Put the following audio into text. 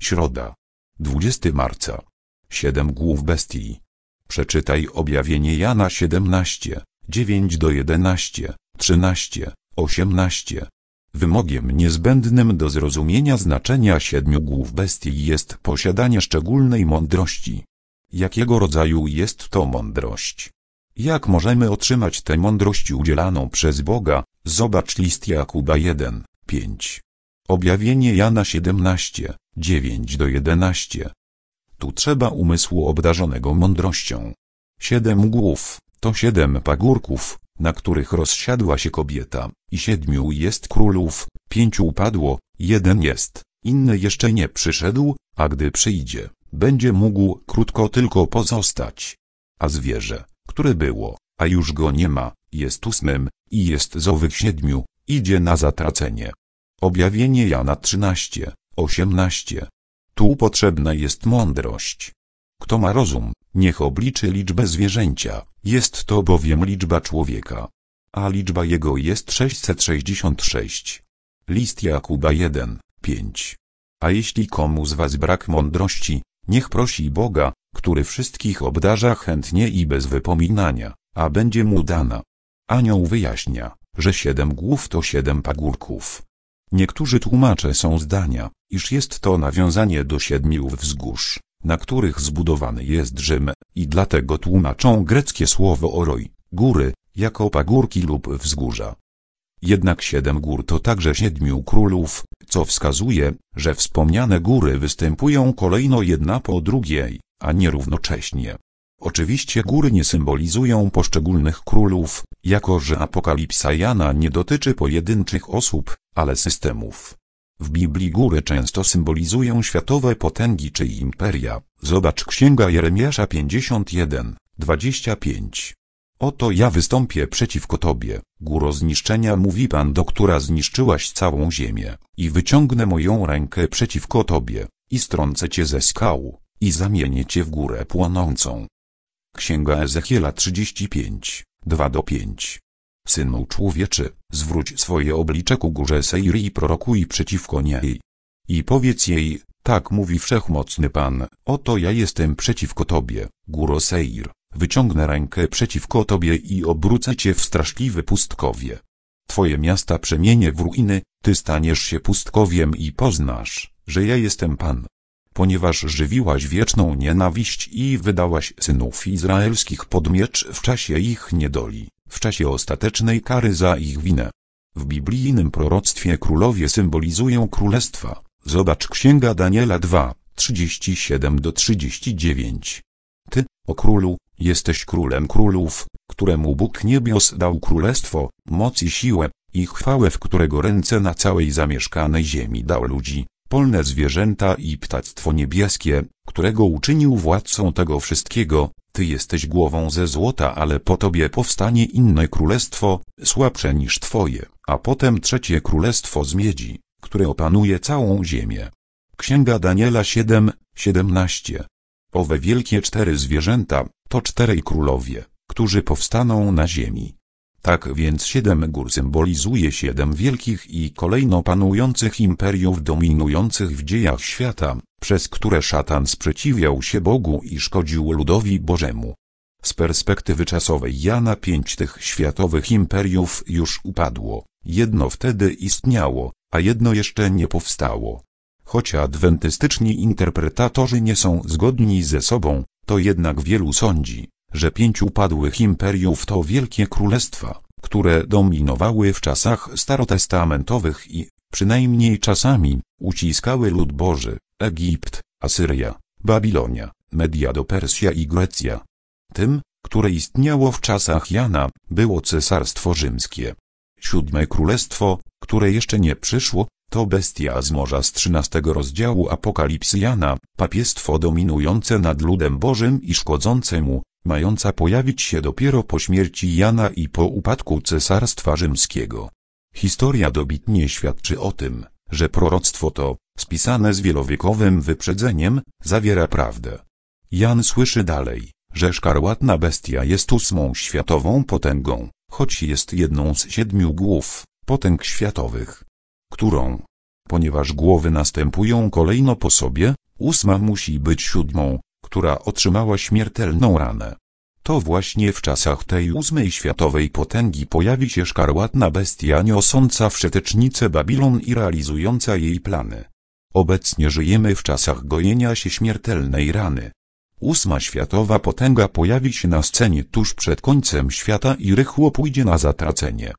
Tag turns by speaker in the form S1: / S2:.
S1: Środa. 20 marca. 7 głów bestii. Przeczytaj objawienie Jana 17, 9-11, 13, 18. Wymogiem niezbędnym do zrozumienia znaczenia 7 głów bestii jest posiadanie szczególnej mądrości. Jakiego rodzaju jest to mądrość? Jak możemy otrzymać tę mądrość udzielaną przez Boga? Zobacz list Jakuba 1, 5. Objawienie Jana 17, 9-11. Tu trzeba umysłu obdarzonego mądrością. 7 głów to 7 pagórków, na których rozsiadła się kobieta, i 7 jest królów, 5 upadło, 1 jest, inny jeszcze nie przyszedł, a gdy przyjdzie, będzie mógł krótko tylko pozostać. A zwierzę, które było, a już go nie ma, jest 8 i jest z owych 7, idzie na zatracenie. Objawienie Jana 13, 18. Tu potrzebna jest mądrość. Kto ma rozum, niech obliczy liczbę zwierzęcia, jest to bowiem liczba człowieka. A liczba jego jest 666. List Jakuba 1, 5. A jeśli komu z was brak mądrości, niech prosi Boga, który wszystkich obdarza chętnie i bez wypominania, a będzie mu dana. Anioł wyjaśnia, że 7 głów to 7 pagórków. Niektórzy tłumacze są zdania, iż jest to nawiązanie do 7 wzgórz, na których zbudowany jest Rzym, i dlatego tłumaczą greckie słowo oroi, góry, jako pagórki lub wzgórza. Jednak 7 gór to także 7 królów, co wskazuje, że wspomniane góry występują kolejno jedna po drugiej, a nie równocześnie. Oczywiście góry nie symbolizują poszczególnych królów, jako że Apokalipsa Jana nie dotyczy pojedynczych osób, ale systemów. W Biblii góry często symbolizują światowe potęgi czy imperia. Zobacz Księga Jeremiasza 51, 25. Oto ja wystąpię przeciwko tobie, góro zniszczenia, mówi Pan, do która zniszczyłaś całą ziemię, i wyciągnę moją rękę przeciwko tobie, i strącę cię ze skał, i zamienię cię w górę płonącą. Księga Ezechiela 35, 2-5. Synu człowieczy, zwróć swoje oblicze ku górze Seir i prorokuj przeciwko niej. I powiedz jej, tak mówi Wszechmocny Pan, oto ja jestem przeciwko tobie, góro Seir, wyciągnę rękę przeciwko tobie i obrócę cię w straszliwe pustkowie. Twoje miasta przemienię w ruiny, ty staniesz się pustkowiem i poznasz, że ja jestem Pan. Ponieważ żywiłaś wieczną nienawiść i wydałaś synów izraelskich pod miecz w czasie ich niedoli, w czasie ostatecznej kary za ich winę. W biblijnym proroctwie królowie symbolizują królestwa. Zobacz Księga Daniela 2, 37-39. Ty, o królu, jesteś królem królów, któremu Bóg niebios dał królestwo, moc i siłę, i chwałę, w którego ręce na całej zamieszkanej ziemi dał ludzi, polne zwierzęta i ptactwo niebieskie, którego uczynił władcą tego wszystkiego. Ty jesteś głową ze złota, ale po tobie powstanie inne królestwo, słabsze niż twoje, a potem trzecie królestwo z miedzi, które opanuje całą ziemię. Księga Daniela 7, 17. Owe wielkie 4 zwierzęta, to 4 królowie, którzy powstaną na ziemi. Tak więc 7 gór symbolizuje 7 wielkich i kolejno panujących imperiów dominujących w dziejach świata, przez które szatan sprzeciwiał się Bogu i szkodził ludowi Bożemu. Z perspektywy czasowej Jana 5 tych światowych imperiów już upadło, jedno wtedy istniało, a jedno jeszcze nie powstało. Choć adwentystyczni interpretatorzy nie są zgodni ze sobą, to jednak wielu sądzi, że 5 upadłych imperiów to wielkie królestwa, które dominowały w czasach starotestamentowych i, przynajmniej czasami, uciskały lud Boży: Egipt, Asyria, Babilonia, Media-Persja i Grecja. Tym, które istniało w czasach Jana, było Cesarstwo Rzymskie. 7 królestwo, które jeszcze nie przyszło, to bestia z morza z 13 rozdziału Apokalipsy Jana, papiestwo dominujące nad ludem Bożym i szkodzące mu, mająca pojawić się dopiero po śmierci Jana i po upadku Cesarstwa Rzymskiego. Historia dobitnie świadczy o tym, że proroctwo to, spisane z wielowiekowym wyprzedzeniem, zawiera prawdę. Jan słyszy dalej, że szkarłatna bestia jest 8 światową potęgą, choć jest jedną z 7 głów potęg światowych. Którą? Ponieważ głowy następują kolejno po sobie, 8 musi być 7, która otrzymała śmiertelną ranę. To właśnie w czasach tej 8 światowej potęgi pojawi się szkarłatna bestia niosąca wszetecznicę Babilon i realizująca jej plany. Obecnie żyjemy w czasach gojenia się śmiertelnej rany. 8 światowa potęga pojawi się na scenie tuż przed końcem świata i rychło pójdzie na zatracenie.